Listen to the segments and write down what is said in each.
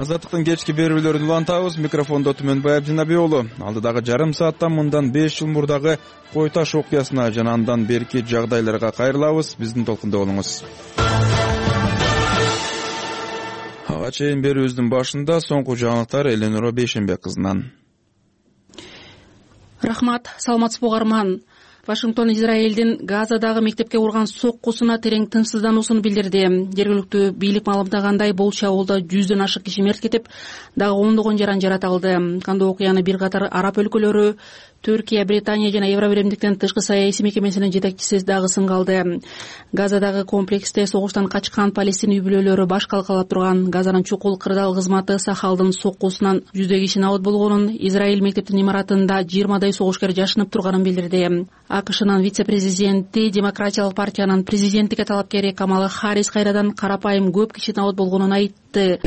Азаттыктын кечки берүүлөрүн улантабыз. Микрофондо Түмөнбай Абдинабий уулу. Алдыдагы жарым саатта мындан 5 жыл мурдагы Кой Таш окуясына жана андан берки жагдайларга кайрылабыз. Биздин толкунда болуңуз. Ага чейин берүүбүздүн башында соңку жаңылыктар Эленора Бейшенбек кызынан. Рахмат, саламатсызбы угарман. Вашингтон Израилдин Газадагы мектепке урган соккусуна терең тынчсыздануусун билдирди. Жергиликтүү бийлик маалымдагандай, бул чабуулда 100дөн ашык киши мерт кетип, дагы ондогон жаран жаратылды. Кандуу окуяны бир катар араб өлкөлөрү, Түркия, Британия жана Евробиримдиктин тышкы саясий мекемесинин жетекчиси дагы сынга алды. Газадагы комплексте согуштан качкан Палестин үй бүлөлөрү баш калкалап турган. Газанын чукул кырдаал кызматы Сахалдын соккусунан 100 киши набыт болгонун, Израиль мектептин имаратында 20дай согушкер жашынып турганын билдирди. АКШнын вице-президенти, Демократиялык партиянын президенттикке талапкери Камала Харрис кайрадан карапайым көп киши набыт болгонун айтты.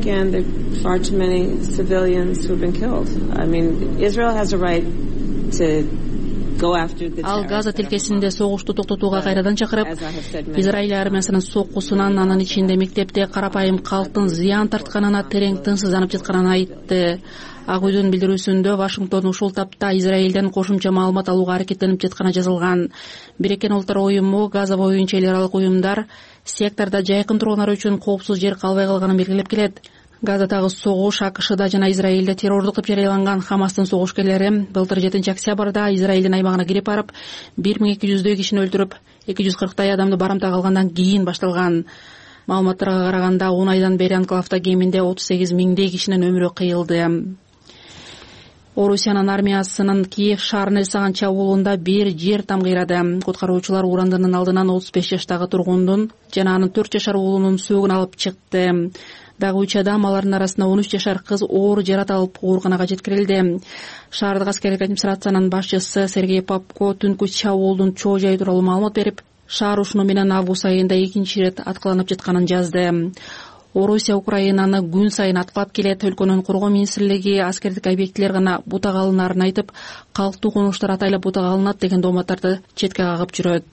Ал Газа тилкесинде согушту токтотууга кайрадан чакырып, Израиль армиясынын соккусунан, анын ичинде мектепте карапайым калктын зыян тартканына терең тынчсызданып жатканын айтты. Ак үйдүн билдирүүсүндө Вашингтон ушул тапта Израилден кошумча маалымат алууга аракеттенип жатканы жазылган. Бириккен Улуттар уюму Газа боюнча эл аралык уюмдар сектордо жайкын тургундар үчүн коопсуз жер калбай калганын белгилеп келет. Газадагы согуш АКШда жана Израилде террордук деп жарыяланган Хамастын согушкерлери былтыр 7-октябрда Израилдин аймагына кирип барып, 1200дөй кишини өлтүрүп, 240дай адамды барымтага алгандан кийин башталган. Маалыматтарга караганда 10 айдан бери анклавда кеминде 38 миңдей кишинин өмүрү кыйылды. Орусиянын армиясынын Киев шаарына жасаган чабуулунда бир жер там кыйрады. Куткаруучулар урандынын алдынан 35 жаштагы тургундун жана анын 4 жашар уулунун сөөгүн алып чыкты. Дагы 3 адам, алардын арасында 13 жашар кыз оор жарат алып ооруканага жеткирилди. Шаардык аскердик администрациянын башчысы Сергей Попко түнкү чабуулдун чоо жайы тууралуу маалымат берип, шаар ушуну менен август айында 2-чи ирет аткыланып жатканын жазды. Орусия Украинаны күн сайын аткылап келет. Өлкөнүн коргоо министрлиги аскердик объектилер гана бутак алынарын айтып, калктуу конуштар атайлап бутак алынат деген дооматтарды четке кагып жүрөт.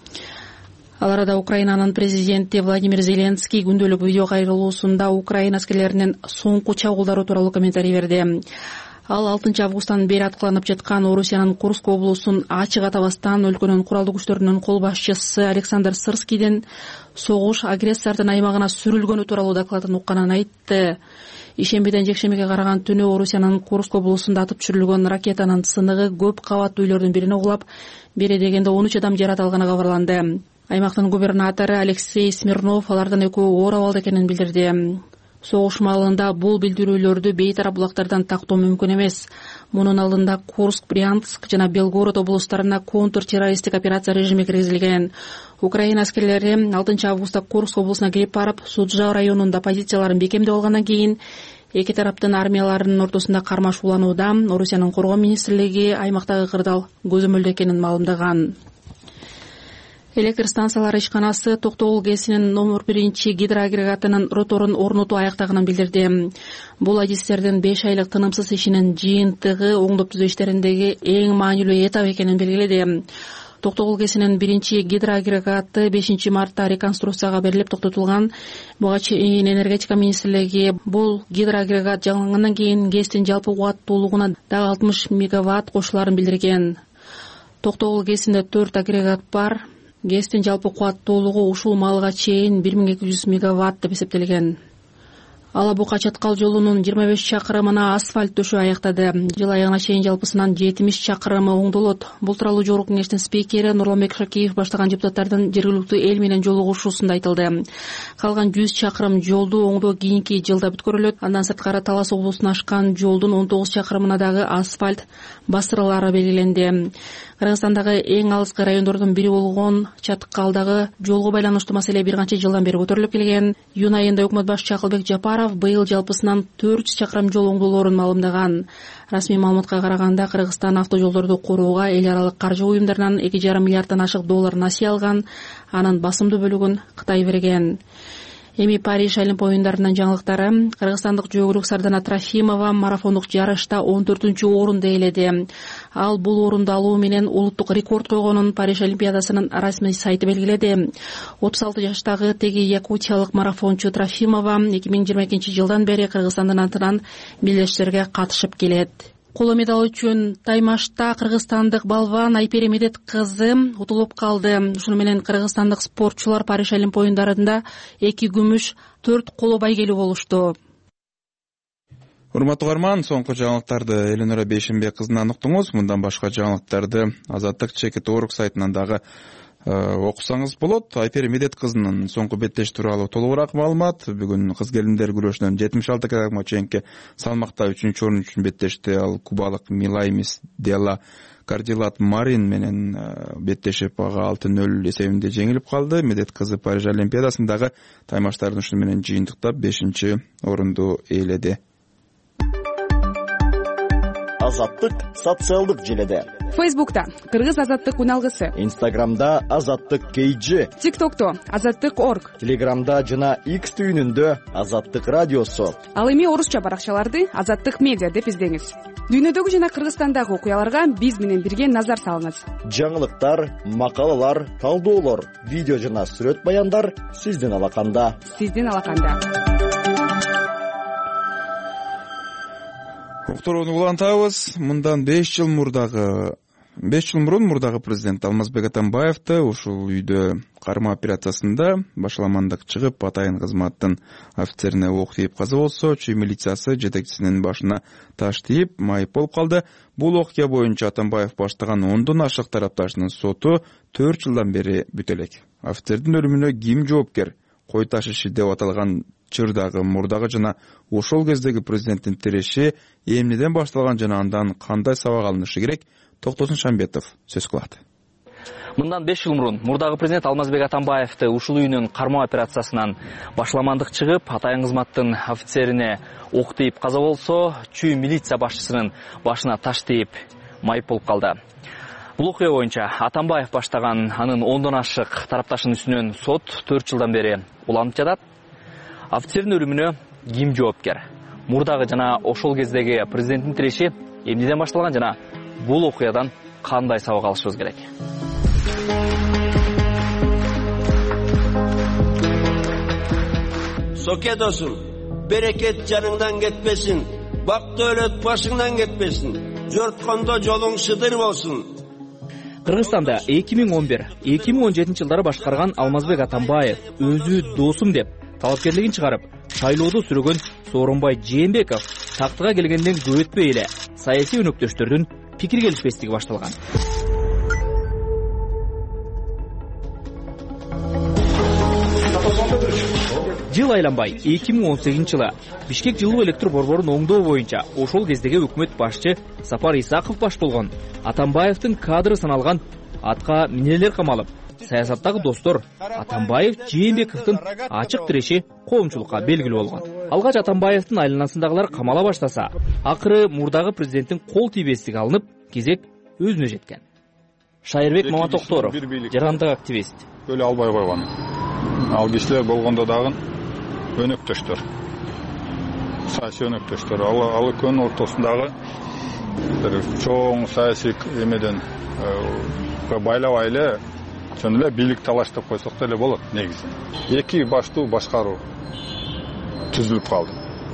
Ал арада Украинанын президенти Владимир Зеленский күндөлүк видео кайрылуусунда Украина аскерлеринин соңку чабуулдары тууралуу комментарий берди. Ал 6 августтан бери аткыланып жаткан Орусиянын Курск облусун ачык атабастан өлкөнүн куралдуу күчтөрүнүн кол башчысы Александр Сырскийдин согуш агрессордун аймагына сүрүлгөнү тууралуу докладын укканын айтты. Ишембиден жекшембиге караган түнү Орусиянын Курск облусунда атып түшүрүлгөн ракетанын сыныгы көп кабаттуу үйлөрдүн бирине кулап, бери дегенде 13 адам жарат алганы кабарланды. Аймактын губернатору Алексей Смирнов алардын экөө оор абалда экенин билдирди. Согуш маалында бул билдирүүлөрдү бейтарап булактардан тактоо мүмкүн эмес. Мунун алдында Курск, Брянск жана Белгород облустарына контртеррористтик операция режими киргизилген. Украина аскерлери 6 августта Курск облусуна кирип барып, Суджа районунда позицияларын бекемдеп алгандан кийин эки тараптын армияларынын ортосунда кармашууланууда. Орусиянын коргоо министрлиги аймактагы кырдаал көзөмөлдө экенин маалымдаган. Электр станциялары ишканасы Токтогул ГЭСинин номер 1 гидроагрегатынын роторун орнотуу аяктаганын билдирди. Бул адистердин 5 айлык тынымсыз ишинин жыйынтыгы оңдоп түзөө иштериндеги эң маанилүү этап экенин белгиледи. Токтогул ГЭСинин 1 гидроагрегаты 5 мартта реконструкцияга берилип токтотулган. Буга чейин энергетика министрлиги бул гидроагрегат жаңылгандан кийин ГЭСтин жалпы кубаттуулугуна дагы 60 мегаватт кошуларын билдирген. Токтогул ГЭСинде 4 агрегат бар. ГЭСтин жалпы кубаттуулугу ушул маалга чейин 1200 мегаватт деп эсептелген. Ала Бука Чаткал жолунун 25 чакырымына асфальт төшөө аяктады. Жыл аягына чейин жалпысынан 70 чакырымы оңдолот. Бул тууралуу жогорку кеңештин спикери Нурланбек Шакиев баштаган депутаттардын жергиликтүү эл менен жолугушуусунда айтылды. Калган 100 чакырым жолду оңдоо кийинки жылда бүткөрүлөт. Андан сырткары Талас облусун ашкан жолдун 19 чакырымына дагы асфальт бастырылары белгиленди. Кыргызстандагы эң алыскы райондордун бири болгон Чаткалдагы жолго байланыштуу маселе бир канча жылдан бери көтөрүлүп келген. Июнь айында өкмөт башчысы Акылбек Жапаров быйыл жалпысынан 400 чакырым жол оңдолоорун маалымдаган. Расмий маалыматка караганда Кыргызстан автожолдорду корууга эл аралык каржы уюмдарынан 2,5 миллиарддан ашык доллар насыя алган. Анын басымдуу бөлүгүн Кытай берген. Эми Париж Олимп оюндарынын жаңылыктары. Кыргызстандык жүгүрүк Сардана Трофимова марафондук жарышта 14-орунду ээледи. Ал бул орунду алуу менен улуттук рекорд койгонун Париж Олимпиадасынын расмий сайты белгиледи. 36 жаштагы теги якутиялык марафончу Трофимова 2022-жылдан бери Кыргызстандын атынан белдештерге катышып келет. Коло медал үчүн таймашта кыргызстандык балван Айпери Медет кызы утулуп калды. Ушуну менен кыргызстандык спортчулар Париж Олимп оюндарында 2 күмүш, 4 коло байгелүү болушту. Урматтуу угарман, соңку жаңылыктарды Эленора Бейшенбек кызынан уктуңуз. Мындан башка жаңылыктарды Азаттык ЧК.org сайтынан дагы окусаңыз болот. Айпери Медет кызынын соңку беттеш тууралуу толугураак маалымат. Бүгүн кыз келиндер күрөшүнөн 76 кг чейинки салмакта 3-орун үчүн беттешти. Ал кубалык Милаймис Дела Кардилат Марин менен беттешип ага 6-0 эсебинде жеңилип калды. Медет кызы Париж Олимпиадасындагы таймаштардын ушуну менен жыйынтыктап 5-орунду ээледи. Азаттык социалдык желеде. Фейсбукта Кыргыз азаттык уналгысы, Инстаграмда Азаттык KG, ТикТокто Азаттык.org, Телеграмда жана X түйүнүндө Азаттык радиосу. Ал эми орусча баракчаларды Азаттык медиа деп издеңиз. Дүйнөдөгү жана Кыргызстандагы окуяларга биз менен бирге назар салыңыз. Жаңылыктар, макалалар, талдоолор, видео жана сүрөт баяндар сиздин алаканда. Уктурууну улантабыз. Мындан 5 жыл мурун мурдагы президент Алмазбек Атамбаевди ушул үйдө карма операциясында башаламандык чыгып атайын кызматтын офицерине ок тийип каза болсо, чүй милициясы жетекчисинин башына таш тийип майып болуп калды. Бул окуя боюнча Атамбаев баштаган 10дон ашык тарапташынын соту 4 жылдан бери бүтө элек. Офицердин өлүмүнө ким жоопкер? Кой таш иши деп аталган чырдагы, мурдагы жана ошол кездеги президенттин тиреши эмнеден башталган жана андан кандай сабак алынышы керек? Токтосун Шамбетов сөз кылат. Мындан 5 жыл мурун мурдагы президент Алмазбек Атамбаевди ушул үйүнүн кармоо операциясынан башаламандык чыгып, атайын кызматтын офицерине ок тийип каза болсо, чүй милиция башчысынын башына таш тийип майып болуп калды. Бул окуя боюнча Атамбаев баштаган анын 10дон ашык тарапташынын үстүнөн сот 4 жылдан бери уланып жатат. Офицердин өлүмүнө ким жоопкер? Мурдагы жана ошол кездеги президенттин тиреши эмнеден башталган жана бул окуядан кандай сабак алышыбыз керек? Soket olsun, bereket canından gitmesin, bak dövlet başından gitmesin, jortkondo jolun şıdır olsun. Кыргызстанда 2011-2017 жылдары башкарган Алмазбек Атамбаев өзү досум деп талапкерлигин чыгарып, шайлоодо сүрөгөн Сооронбай Жээнбеков тактыга келгенден көп өтпөй эле саясий өнөктөштөрдүн пикир келишпестиги башталган. Жыл айланбай 2018 жылы Бишкек жылуу электр борборун оңдоо боюнча ошол кездеги өкмөт башчы Сапар Исаков баш болгон Атамбаевдин кадры саналган атка минелер камалып, саясаттагы достор Атамбаев Жээнбековдун ачык тиреши коомчулукка белгилүү болгон. Алгач Атамбаевдин айланасындагылар камала баштаса, акыры мурдагы президенттин кол тийбестиги алынып, кезек өзүнө жеткен. Шайырбек Маматокторов, жарандык активист. Өлө албай койгон. Ал кишилер болгондо дагы өнөктөштөр. Саясий өнөктөштөр. Ал экөөнүн ортосундагы бир чоң саясий эмеден байлабай эле жөн эле бийлик талаш деп койсок деле болот негизи. Эки баштуу башкаруу түзүлүп калды.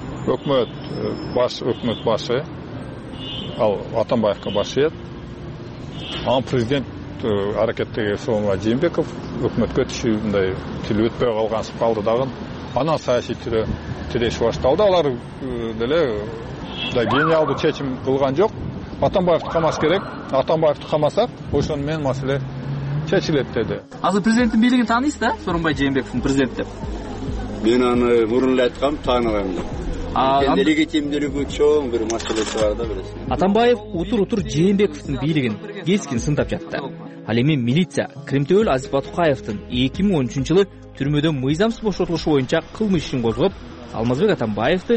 Өкмөт башы ал Атамбаевге баш ийет. Ал президент аракеттеги Сооронбай Жээнбеков өкмөткө мындай тил өтпөй калгансып калды дагы. Анан саясий тиреш башталды. Алар деле гениалдуу чечим кылган жок. Атамбаевди камаш керек. Атамбаевди камасак, ошону менен маселе чечилет деди. Азыр президенттин бийлигин тааныйсыз да, Сооронбай Жээнбековдун президент деп? Мен аны мурун эле айткам, тааныгам деп. Легитимдүүлүгү чоң бир маселеси бар да бересиң. Атамбаев утур Жээнбековдун бийлигин кескин сындап жатты. Ал эми милиция Кримтөөл Азиз Батукаевдин 2013 жылы түрмөдөн мыйзамсыз бошотулушу боюнча кылмыш ишин козгоп, Алмазбек Атамбаевди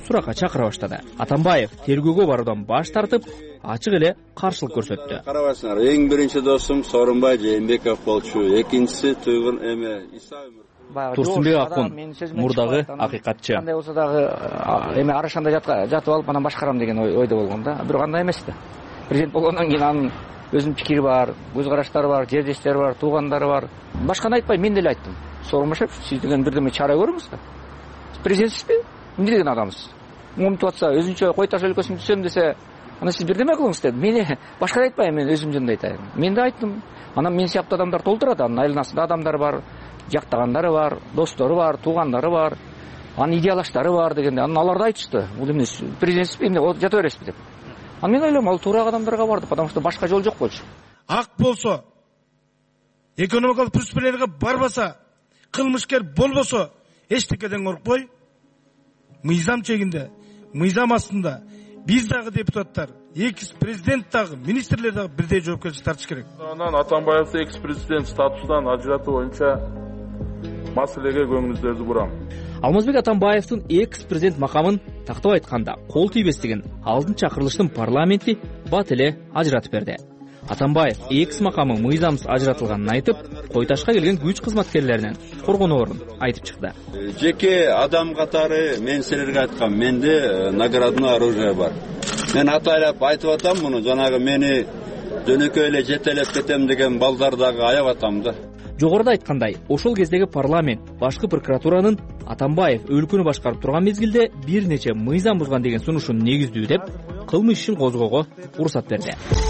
суракка чакыра баштады. Атамбаев тергөөгө баруудан баш тартып, ачык эле каршылык көрсөттү. Карабасыңар, эң биринчи досум Сооронбай Жээнбеков болчу, экинчиси Туйгун Турсунбек Акун, мурдагы акыйкатчы. Кандай болсо дагы эме арашанда жатып алып анан башкарам деген ойдо болгон да. Бирок андай эмес да. Президент болгондон кийин анын өзүнүн пикири бар, көз караштары бар, жердештери бар, туугандары бар. Башканы айтпай, мен деле айттым. Сооронбай, сиз деген бирдеме чара көрүңүз да. Президентсизби? Эмне деген адамсыз? Умтуп атса, өзүнчө Кой Таш өлкөсүн түзөм десе, ана сиз бирдеме кылыңыз деп. Мени башканы айтпайм, мен өзүм жөнүндө айтайын. Мен да айттым. Анан мен сыяптуу адамдар толтурат, анын айланасында адамдар бар, жактагандары бар, достору бар, туугандары бар, анын идеялаштары бар дегенде, анан алар да айтышты. Бул эмне президентсизби, эмне жата бересизби деп. Анан мен ойлойм, ал туура адамдарга барды, потому что башка жол жок болчу. Ак болсо, экономикалык преуспеениеге барбаса, кылмышкер болбосо, эчтекеден коркпой, мыйзам чегинде, мыйзам астында биз дагы депутаттар, экс-президент дагы, министрлер дагы бирдей жоопкерчилик тартыш керек. Анан Атамбаевди экс-президент статусунан ажыратуу боюнча маселеге көңүлүңүздөрдү бурам. Алмазбек Атамбаевдин экс-президент макамын тактап айтканда кол тийбестигин алдынча кырылыштын парламенти бат эле ажыратып берди. Атамбаев экс макамы мыйзамсыз ажыратылганын айтып, Кой Ташка келген күч кызматкерлеринен коргоноорун айтып чыкты. Жеке адам катары мен силерге айткам, менде наградное оружие бар. Мен атайлап айтып атам муну, жанагы мени жөнөкөй эле жетелеп кетем деген балдардагы аяп атам да. Жогоруда айткандай, ошол кездеги парламент башкы прокуратуранын Атамбаев өлкөнү башкарып турган мезгилде бир нече мыйзам бузган деген сунушун негиздүү деп, кылмыш ишин козгоого уруксат берди.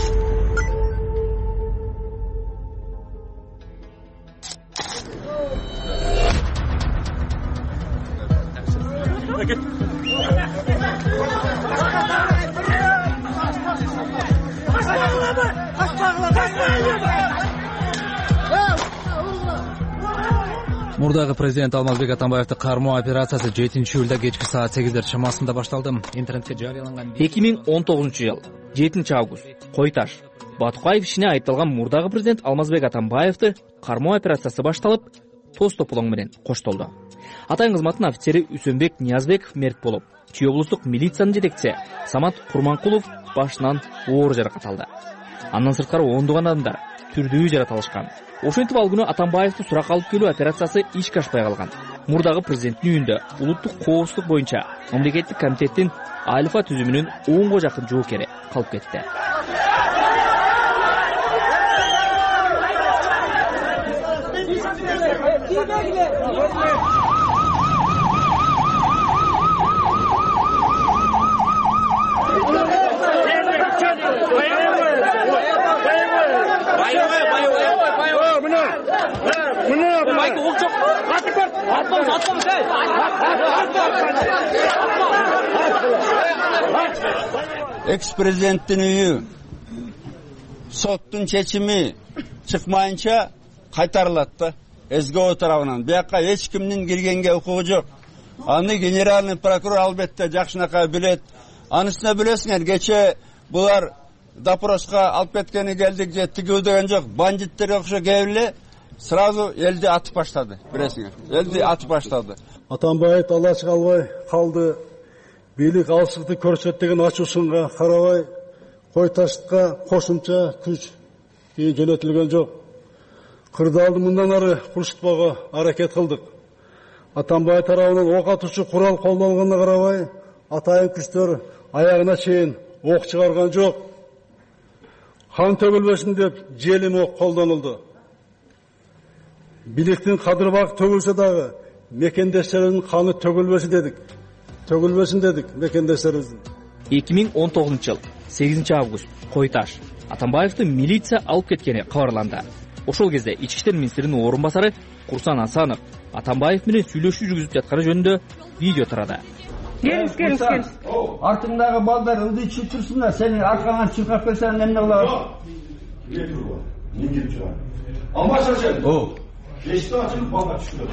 Мурдагы президент Алмазбек Атамбаевди кармоо операциясы 7-июлда кечки саат 8 чамасында башталды. Интернетке жарыяланган 2019 жыл 7 август Кой Таш Батукаев ишине айыпталган мурдагы президент Алмазбек Атамбаевди кармоо операциясы башталып, тоз тополоң менен коштолду. Атайын кызматтын офицери Үсөнбек Ниязбеков мерт болуп, Чүй облустук милициянын жетекчиси Самат Курманкулов башынан оор жаракат алды. Андан сырткары ондогон адамдар түрдүү жаракат алышкан. Ошентип ал күнү Атамбаевди суракка алып келүү операциясы ишке ашпай калган. Мурдагы президенттин үйүндө улуттук коопсуздук боюнча мамлекеттик комитеттин Альфа түзүмүнүн 10го жакын жоокери калып кетти. Экс-президенттин үйү соттун чечими чыкмайынча кайтарылат да. СГО тарабынан. Бияка эч кимдин киргенге укугу жок. Аны генеральный прокурор албетте жакшынакай билет. Анысына билесиңер, кече булар допроска алып кеткени келдик же тигүү деген жок. Бандиттерге окшо келе сразу элди атып баштады. Билесиңер, элди атып баштады. Атамбаев алач калбай калды. Бийлик алсызды көрсөттүгөн ачуусунга карабай Кой Ташка кошумча күч жөнөтүлгөн жок. Кырдаалды мындан ары курчутпоого аракет кылдык. Атамбаев тарабынан ок атуучу курал колдонгонуна карабай, атайын күчтөр аягына чейин ок чыгарган жок. Қан төгүлбөсүн деп желим ок колдонулду. Бийликтин кадырбак төгүлсө дагы мекендештерибиздин каны төгүлбөсүн дедик мекендештерибиздин. 2019 жыл 8 август Кой Таш Атамбаевди милиция алып кеткени кабарланды. Ошол кезде Ички иштер министринин орун басары Курсан Асанов Атамбаев менен сүйлөшүү жүргүзүп жатканы жөнүндө видео тарады. Келиңиз. Артыңдагы балдар ылдый чып турсундар, сени аркаңан чуркап келсең эмне кылабыз? Мен келип чыгам. Алмаш ажен. Эшикти ачып балдар түшүрөт.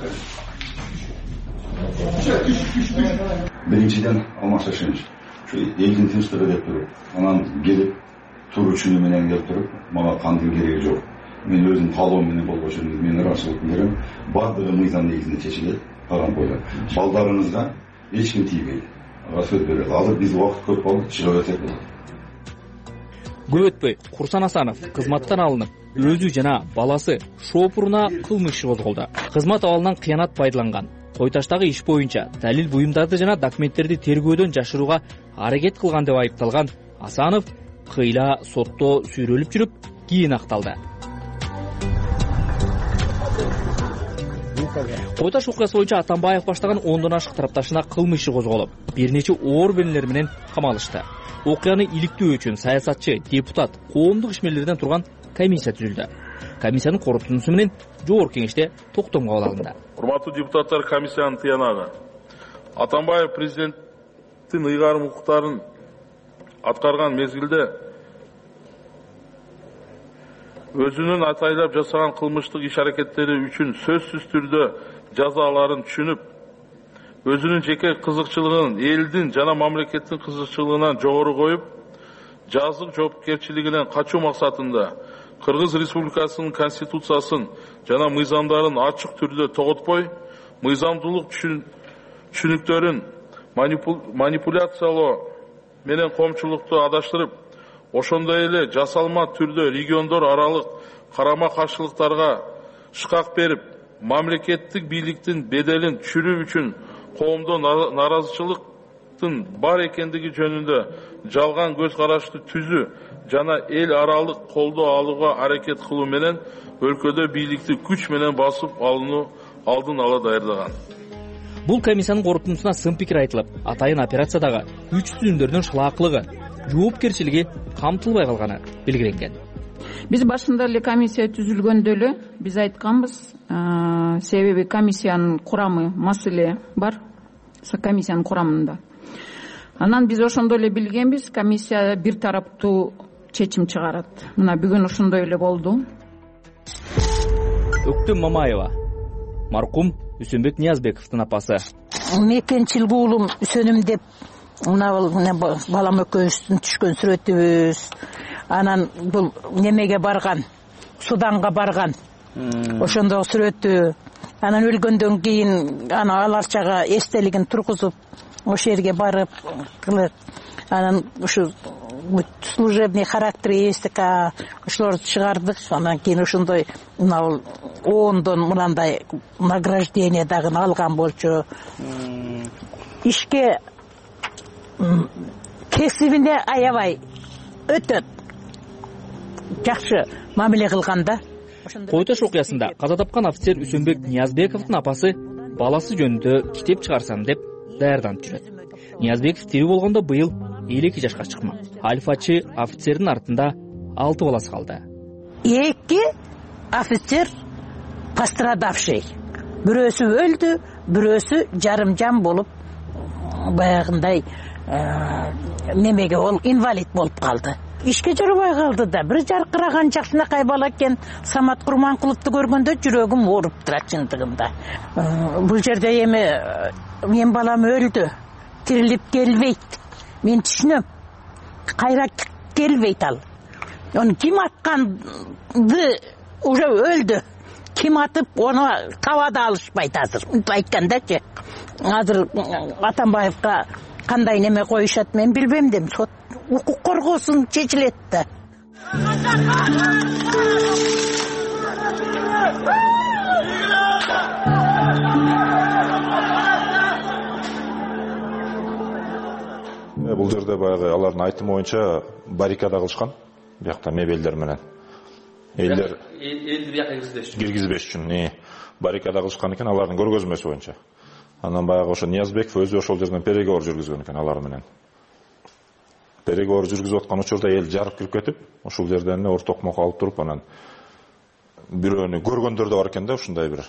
Биринчиден Алмаз Шашенович, элдин тынчтыгы деп туруп, анан келип туручуну менен келип туруп, мага кандын кереги жок. Мен өзүм каалоом менен болгон үчүн мен ыраазычылык билдирем. Бардыгы мыйзам негизинде чечилет. Калган койдо. Балдарыңызга эч ким тийбейт. Сөз берет. Азыр биз убакыт көп болуп чыгып өтсек болот. Көп өтпөй Курсан Асанов кызматтан алынып, өзү жана баласы шопуруна кылмыш иши козголду. Кызмат абалынан кыянат пайдаланган. Койташтагы иш боюнча далил буюмдарды жана документтерди тергөөдөн жашырууга аракет кылган деп айыпталган Асанов кыйла сотто сүйрөлүп жүрүп, кийин акталды. Койташ окуясы боюнча Атамбаев баштаган 10дон ашык тарапташына кылмыш иши козголуп, бир нече оор бенелер менен камалышты. Окуяны иликтөө үчүн саясатчы, депутат, коомдук ишмерлерден турган комиссия түзүлдү. Комиссиянын корутундусу менен жогорку кеңеште токтом кабыл алынды. Урматтуу депутаттар, комиссиянын тыянагы. Атамбаев президенттин ыйгарым укуктарын аткарган мезгилде өзүнүн атайлап жасаган кылмыштык иш аракеттери үчүн сөзсүз түрдө жазаларын түшүнүп, өзүнүн жеке кызыкчылыгын элдин жана мамлекеттин кызыкчылыгынан жогору коюп, жазык жоопкерчилигинен качуу максатында Кыргыз Республикасынын конституциясын жана мыйзамдарын ачык түрдө тоготпой, мыйзамдуулук түшүнүктөрүн манипуляциялоо менен коомчулукту адаштырып, ошондой эле жасалма түрдө региондор аралык карама-каршылыктарга шкак берип, мамлекеттик бийликтин беделин түшүрүү үчүн коомдо наразычылыктын бар экендиги жөнүндө жалган көз карашты түзүү жана эл аралык колдоо алууга аракет кылуу менен өлкөдө бийликти күч менен басып алууну алдын ала даярдаган. Бул комиссиянын корутундусуна сын пикир айтылып, атайын операциядагы күч түзүмдөрдүн шылаакылыгы, жоопкерчилиги камтылбай калганы белгиленген. Биз башында эле комиссия түзүлгөндө эле биз айтканбыз, себеби комиссиянын курамы маселе бар, комиссиянын курамында. Анан биз ошондой эле билгенбиз, комиссия бир тараптуу чечим чыгарат. Мына бүгүн ошондой эле болду. Өктүм Мамаева, маркум Үсөнбек Ниязбековдун апасы. Мекенчил уулум Үсөнүм деп, мына балам экөөбүздүн түшкөн сүрөтүбүз. Анан бул немеге барган, Суданга барган. Ошондогу сүрөтү. Анан өлгөндөн кийин аларчага эстелигин тургузуп, ошол жерге барып кылып. Анан ушу служебный характери эстика ошолорду чыгардык. Анан кийин ошондой мына 10дон мынандай награждение дагы алган болчу. Ишке кесибине аябай өтө жакшы мамиле кылганда. Койташ окуясында каза тапкан офицер Үсөнбек Ниязбековдун апасы баласы жөнүндө китеп чыгарсам деп даярданып жүрөт. Ниязбеков тирүү болгондо быйыл 52 жашка чыкмак. Алифачы офицердин артында 6 баласы калды. 2 офицер пострадавший. Бирөөсү өлдү, бирөөсү жарымжан болуп баягындай немеге ол инвалид болуп калды. Ишке жарабай калды да. Бир жаркыраган жакшынакай бала экен. Самат Курманкуловду көргөндө жүрөгүм ооруп турат чындыгында. Бул жерде эми мен балам өлдү. Тирилип келбейт. Мен түшүнөм. Кайра келбейт ал. Onu kim atkandı уже öldü. Kim atıp onu tavada alışmaydı hazır. Aytkandaçı. Hazır Atambayev'ga kanday neme koyuşat men bilmem dem. Sot hukuk korgosun çeçiletti. Бул жерде баягы алардын айтымы боюнча баррикада кылышкан. Биякта мебелдер менен. Элдер элди бияка киргизбеш үчүн баррикада кылышкан экен алардын көргөзмөсү боюнча. Анан баягы ошо Ниязбеков өзү ошол жерден переговор жүргүзгөн экен алар менен. Переговор жүргүзүп аткан учурда эл жарык кирип кетип, ошол жерден ортокмок алып туруп анан бирөөнү көргөндөр да бар экен да, ушундай бир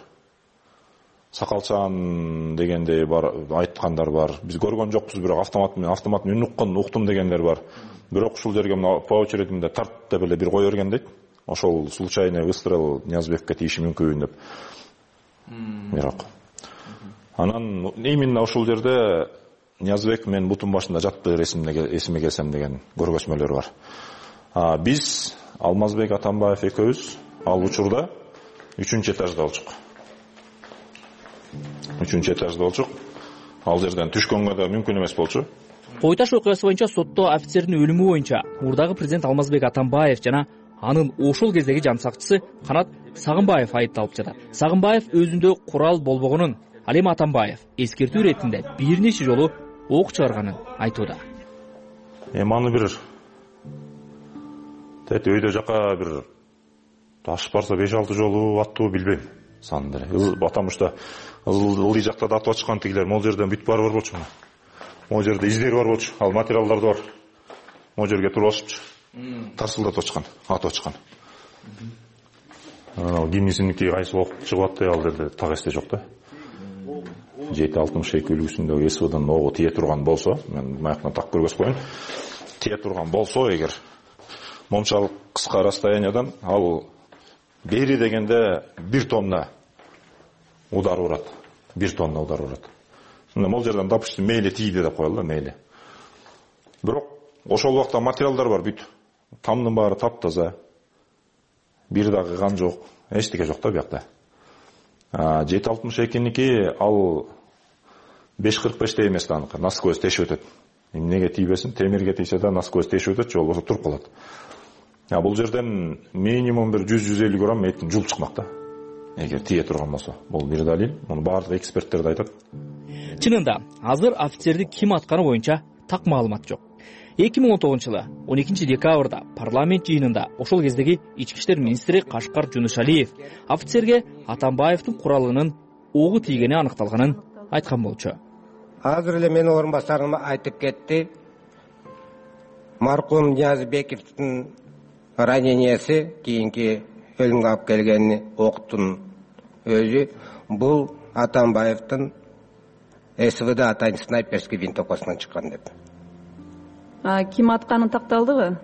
сакалчан дегендей бар, айткандар бар. Биз көргөн жокпуз, бирок автоматтын үнүн уктум дегендер бар. Бирок ушул жерге по очерединде тарт деп эле бир кое берген дейт. Ошол случайный выстрел Ниязбековке тийиши мүмкүн деп. бирок анан именно ошол жерде Ниязбек мен бутун башында жатты эсиме келсем деген көргөзмөлөр бар. Биз Алмазбек Атамбаев экөөбүз ал учурда 3-этажда болчук. 3-этажда болчук. Ал жерден түшкөнгө да мүмкүн эмес болчу. Кой Таш окуясы боюнча сотто офицердин өлүмү боюнча мурдагы президент Алмазбек Атамбаев жана анын ошол кездеги жансакчысы Канат Сагынбаев айыпталып жатат. Сагынбаев өзүндө курал болбогонун, ал эми Атамбаев эскертүү иретинде бир нече жолу ок чыгарганын айтууда. Аны бир өйдө жака бир ташып барса 5-6 жолу аттуу билбейм санын деле. Потому что ылдый жакта да атып атышкан тигилер могул жерден бүтүп барып болчу. Могул жерде издери бар болчу, ал материалдарды бар. Могул жерге туруп алышыпчы. Тарсылдатып атышкан, атып атышкан. Ал Денисиники кайсы ок чыгып атты, ал жерде так эсте жок да. 7.62 үлгүсүндөгү СВДнын огу тие турган болсо, мен маяктан так көргөзүп коеюн. Тие турган болсо, эгер мончалык кыска расстояниядан ал бери дегенде 1 тонна удар урат. 1 тонна удар урат. Могул жерден допустим мейли тийди деп коелу, мейли. Бирок ошол убакта материалдар бар бүт. Тамдын баары таптаза. Бир дагы кан жок, эчтеке жок да биякта. 7.62-ники ал 5.45 эмес да аныкы, насквозь тешип өтөт. Эмнеге тийбесин, темирге тийсе да насквозь тешип өтөт, же болбосо туруп калат. Бул жерден минимум бир 100-150 грамм эттин жул чыкмак да. Эгер тие турган болсо, бул бир далил. Муну баардык эксперттер да айтат. Чынында азыр офицерди ким атканы боюнча так маалымат жок. 2019-жылы 12 декабрда парламент жыйынында ошол кездеги ички иштер министри Кашкар Жунушалиев офицерге Атамбаевдин куралынын огу тийгени аныкталганын айткан болчу. Азыр эле менин орун басарым айтып кетти. Маркум Ниязбековдун ранениясы кийинки өлүмгө алып келгени октун өзү бул Атамбаевдин СВД атайын снайперский винтовкасынан чыккан деп. Ким атканы такталдыбы?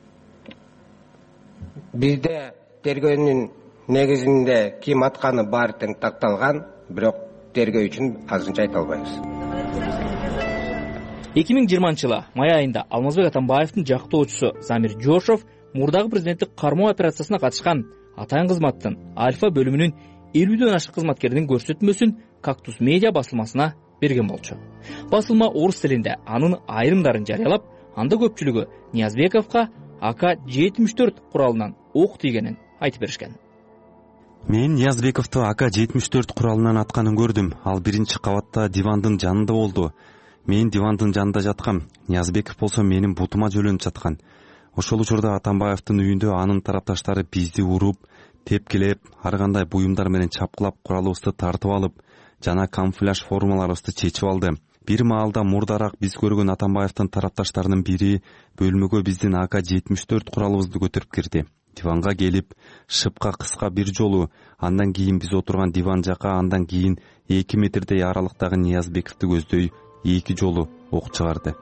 Бизде тергөөнүн негизинде ким атканы баары тең такталган, бирок тергөө үчүн азырынча айта албайбыз. 2020-жылы май айында Алмазбек Атамбаевдин жактоочусу Замир Жошов мурдагы президенттик кармоо операциясына катышкан атайын кызматтын Альфа бөлүмүнүн 50дөн ашык кызматкеринин көрсөтмөсүн Кактус медиа басылмасына берген болчу. Басылма орус тилинде анын айрымдарын жарыялап, анда көпчүлүгү Ниязбековго АК-74 куралынан ок тийгенин айтып беришкен. Мен Ниязбековду АК-74 куралынан атканын көрдүм. Ал биринчи кабатта дивандын жанында болду. Мен дивандын жанында жаткам. Ниязбеков болсо менин бутума жөлөнүп жаткан. Ошол учурда Атамбаевдин үйүндө анын тарапташтары бизди уруп, тепкилеп, ар кандай буюмдар менен чапкылап куралыбызды тартып алып, жана камуфляж формаларыбызды чечип алды. Бир маалда мурдараак биз көргөн Атамбаевдин тарапташтарынын бири бөлмөгө биздин АК-74 куралыбызды көтөрүп кирди. Диванга келип, шыпка кыска бир жолу, андан кийин биз отурган диван жака, андан кийин 2 метрдей аралыктагы Ниязбековду көздөй 2 жолу ок чыгарды.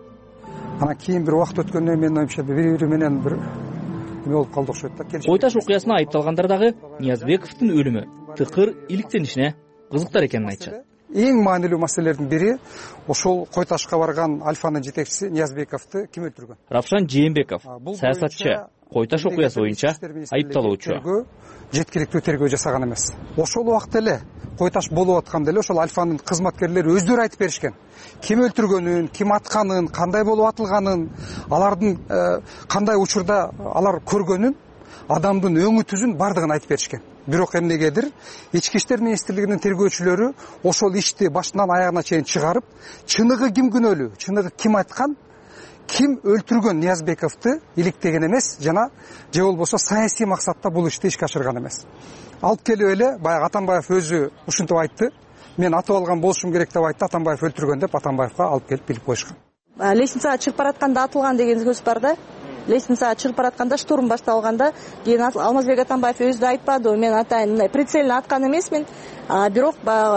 Ана кийин бир убакыт өткөндөн мен оюмча бири менен бир эме болуп калды окшойт да. Кой Таш окуясына айыпталгандар дагы Ниязбековдун өлүмү тыкыр иликтенишине кызыктар экенин айтышат. Эң маанилүү маселелердин бири ошол Кой Ташка барган Альфанын жетекчиси Ниязбековду ким өлтүргөн? Равшан Жээнбеков, саясатчы, Кой Таш окуясы боюнча айыпталуучу. Жеткиликтүү тергөө жасаган эмес. Ошол убакта эле Кой Таш болуп атканда эле ошол Альфанын кызматкерлери өздөрү айтып беришкен. Ким өлтүргөнүн, ким атканын, кандай болуп атылганын, алардын кандай учурда алар көргөнүн, адамдын өңү түзүн бардыгын айтып беришкен. Бирок эмнегедир ички иштер министрлигинин тергөөчүлөрү ошол ишти башынан аягына чейин чыгарып, чыныгы ким күнөөлүү, чыныгы ким айткан, ким өлтүргөн Ниязбековду иликтеген эмес, жана же болбосо саясий максатта бул ишти ишке ашырган эмес. Алып келип эле баягы Атамбаев өзү ушинтип айтты. Мен атып алган болушум керек деп айтты, Атамбаев өлтүргөн деп Атамбаевга алып келип билип коюшкан. Лестницага чыгып баратканда атылган деген сөз бар да. Лестницага чыгып баратканда штурм башталганда, кийин Алмазбек Атамбаев өзү айытпады, мен атайын прицельно аткан эмесмин, бирок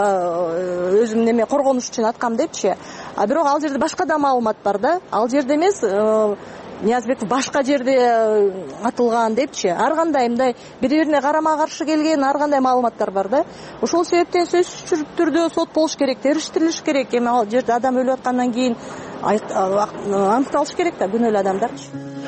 өзүм неме коргонуш үчүн аткам депчи. Бирок ал жерде башка да маалымат бар да. Ал жерде эмес, Ниязбеков башка жерде атылган депчи, ар кандай мындай бири-бирине карама каршы келген ар кандай маалыматтар бар да. Ошол себептен сөзсүз түрдө сот болуш керек, териштирилиш керек. Эми ал жерде адам өлүп аткандан кийин аныкталыш керек да күнөөлүү адамдарчы.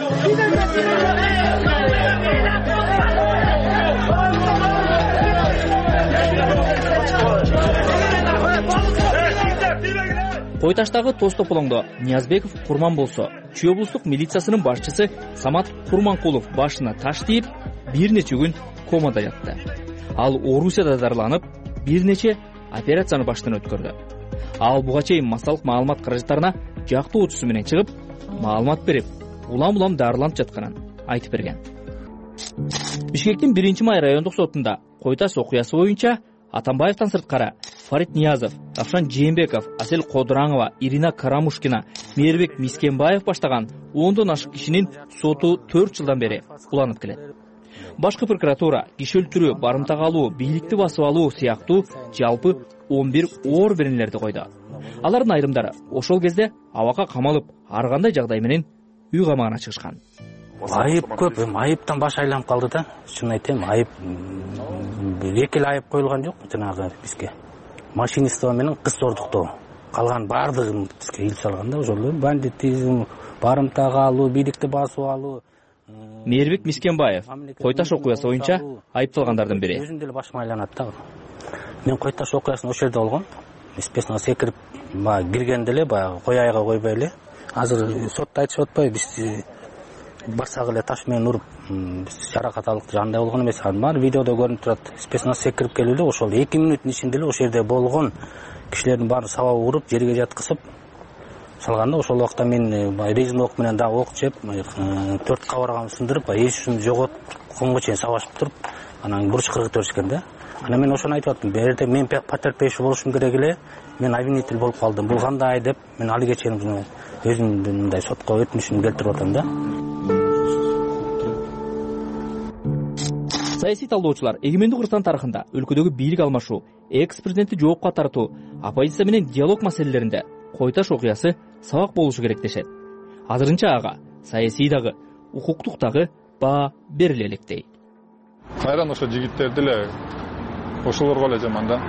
Кой таштагы тоз тополоңдо Ниязбеков курман болсо, Чүй облустук милициясынын башчысы Самат Курманкулов башына таш тийип, бир нече күн комада жатты. Ал Орусияда дарыланып, бир нече операцияны баштан өткөрдү. Ал буга чейин массалык маалымат каражаттарына жактуу учусу менен чыгып, маалымат берип, улам-улам дарыланып жатканын айтып берген. Бишкектин 1-май райондук сотунда Кой таш окуясы боюнча Атамбаевтан сырткары Фарид Ниязов, Равшан Жээнбеков, Асель Кодураңова, Ирина Карамушкина, Мээрбек Мискенбаев баштаган 10дон ашык кишинин соту 4 жылдан бери уланып келет. Башкы прокуратура киши өлтүрүү, барымтага алуу, бийликти басып алуу сыяктуу жалпы 11 оор беренелерди койду. Алардын айрымдары ошол кезде абакка камалып, ар кандай жагдай менен үй камагына чыгышкан. Айып көп, айыптан баш айланып калды да. Чын айтайм, айып эки эле айып коюлган жок жанагы бизге. Машиниство менен кыз ордуктоо. Калган баардыгын бизге ил салган да, ошол бандитизм, барымтага алуу, бийликти басып алуу. Мээрбек Мискенбаев Кой таш окуясы боюнча айыпталгандардын бири. Өзүм деле башым айланат да. Мен Кой таш окуясында ошол жерде болгом. Спецназ секирип, киргенде эле баягы кой айга койбой эле. Азыр сотто айтышып атпайбы, биз басак эле таш менен уруп, жаракат алып жандай болгон эмес. Бар видеодо көрүнүп турат. Спецназ секирип келип эле ошол 2 мүнөттүн ичинде эле ошол жерде болгон кишилердин баарын сабап уруп, жерге жаткызып салганда, ошол убакта мен резин ок менен дагы ок жеп, 4 кабыргамды сындырып, эс жүзүмдү жоготуп, комго чейин сабашып туруп, анан буруч кыргытып беришкен да. Анан мен ошону айтып аттым. Берде мен потерпевший болушум керек эле, мен обвинитель болуп калдым. Бул кандай деп, мен алиге чейин өзүмдүн мындай сотко өтүнүшүмдү келтирип атам да. Саясий талдоочулар эгемендик Кыргызстан тарыхында өлкөдөгү бийлик алмашуу, экс-президентти жоопко тартуу, оппозиция менен диалог маселелеринде Кой таш окуясы сабак болушу керек дешет. Азырынча ага саясий дагы, укуктук дагы баа бериле электей. Кайран ошо жигиттерди эле ошолорго эле жаман да.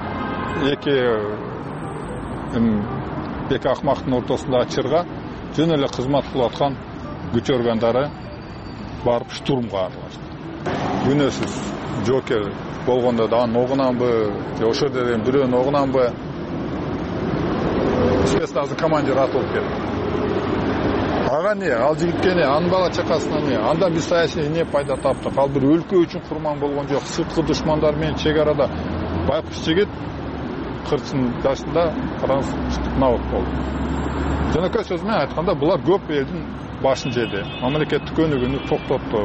Эки акмактын ортосундагы чырга жөн эле кызмат кылып аткан күч органдары барып штурмга аралашты. Күнөөсүз жокер болгондо да аны огунамбы, же ошол жерден бирөөнү огунамбы, спецназдын командиры атылып келди. Ага не, ал жигитке не, анын бала чакасына не, анда биз саясий не пайда таптык, ал бир өлкө үчүн курман болгон жок, сырткы душмандар менен чек арада байкуш жигит кырчын жашында набыт болду. Жөнөкөй сөз менен айтканда, булар көп элдин башын жеди, мамлекеттик өнүгүүнү токтотту.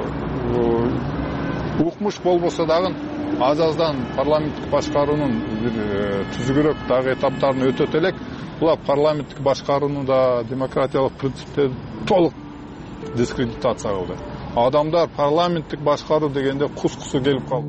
Укмуш болбосо дагы аз-аздан парламенттик башкаруунун бир түзүгүрөөк дагы этаптарын өтөт элек. Булар парламенттик башкарууну да демократиялык принциптерди толук дискредитация кылды. Адамдар парламенттик башкаруу дегенде кускусу келип калды.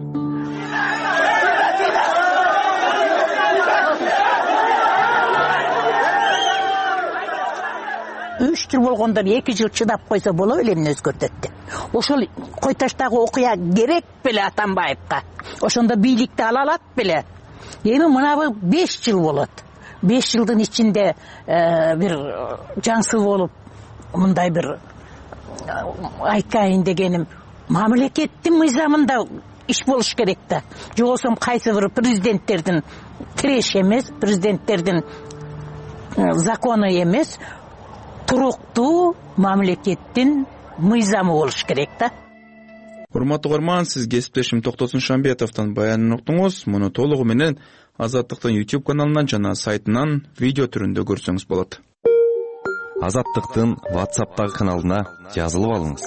Үч жыл болгондор 2 жыл чыдап койсо боло эле эмне өзгөртөт деп. Ошол Кой таштагы окуя керек беле Атамбаевка. Ошондо бийликти ала алат беле. Эми мынабы 5 жыл болот. 5 жылдын ичинде бир жаңсы болуп, мындай бир айтайын дегеним, мамлекеттин мыйзамында иш болуш керек да. Жокосо кайсы бир президенттердин тиреш эмес, президенттердин закону эмес, туруктуу мамлекеттин мыйзамы болуш керек да. Урматтуу көрөрман, сиз кесиптешим Токтосун Шамбетовдон баянын уктуңуз. Муну толугу менен Азаттыктын YouTube каналынан жана сайтынан видео түрүндө көрсөңүз болот. Азаттыктын WhatsApp'тагы каналына жазылып алыңыз.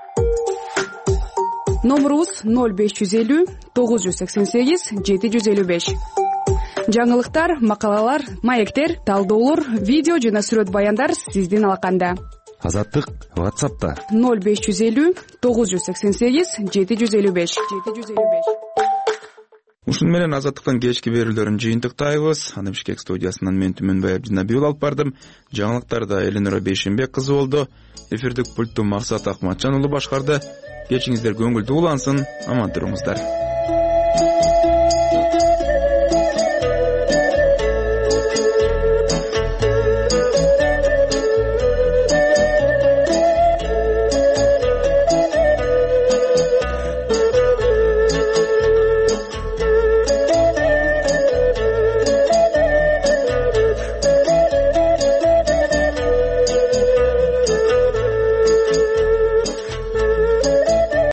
Номерубуз 0550 988 755. Жаңылыктар, макалалар, маектер, талдоолор, видео жана сүрөт баяндар сиздин алаканда. Азаттык WhatsApp'та 0550 988 755. Ушуну менен Азаттыктын кечки берүүлөрүн жыйынтыктайбыз. Аны Бишкек студиясынан мен Түмөнбай Абдинабиул алып бардым. Жаңылыктарда Элинора Бейшенбек кызы болду. Эфирдик пультту Максат Акматжан уулу башкарды. Кечиңиздер көңүлдүү улансын, аман туруңуздар.